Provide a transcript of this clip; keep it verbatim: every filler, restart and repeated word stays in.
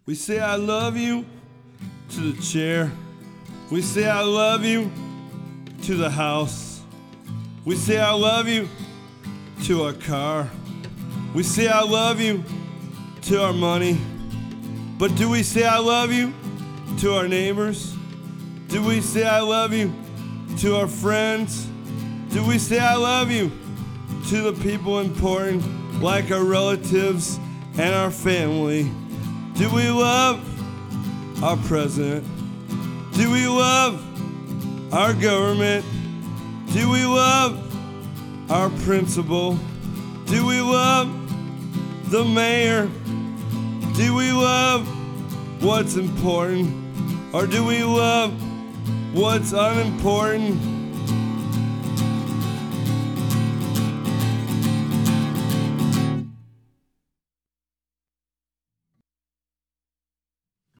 We say I love you to the chair. We say I love you to the house. We say I love you to our car. We say I love you to our money. But do we say I love you to our neighbors? Do we say I love you to our friends? Do we say I love you to the people important, like our relatives and our family? Do we love our president? Do we love our government? Do we love our principal? Do we love the mayor? Do we love what's important? Or do we love what's unimportant?